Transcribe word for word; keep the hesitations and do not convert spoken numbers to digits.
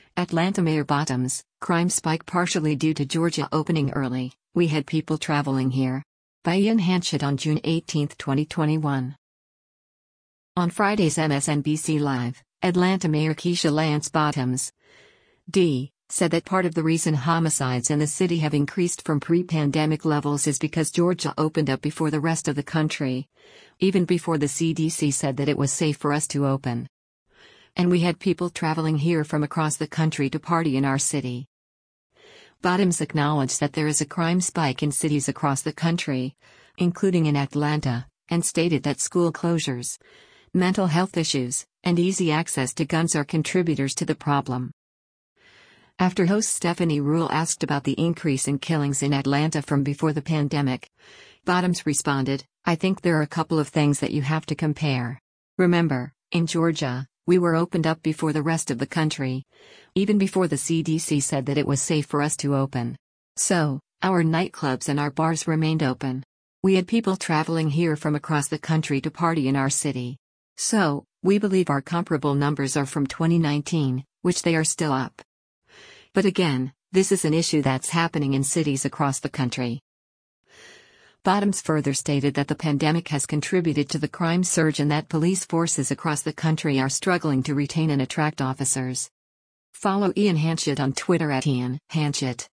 Atlanta Mayor Bottoms, crime spike partially due to Georgia opening early, we had people traveling here. By Ian Hanchett on June eighteenth, twenty twenty-one. On Friday's M S N B C Live, Atlanta Mayor Keisha Lance Bottoms, D, said that part of the reason homicides in the city have increased from pre-pandemic levels is because Georgia opened up before the rest of the country, even before the C D C said that it was safe for us to open. And we had people traveling here from across the country to party in our city. Bottoms acknowledged that there is a crime spike in cities across the country, including in Atlanta, and stated that school closures, mental health issues, and easy access to guns are contributors to the problem. After host Stephanie Ruhle asked about the increase in killings in Atlanta from before the pandemic, Bottoms responded, "I think there are a couple of things that you have to compare. Remember, in Georgia, we were opened up before the rest of the country, even before the C D C said that it was safe for us to open. So, our nightclubs and our bars remained open. We had people traveling here from across the country to party in our city. So, we believe our comparable numbers are from twenty nineteen, which they are still up. But again, this is an issue that's happening in cities across the country." Bottoms further stated that the pandemic has contributed to the crime surge and that police forces across the country are struggling to retain and attract officers. Follow Ian Hanchett on Twitter at Ian Hanchett.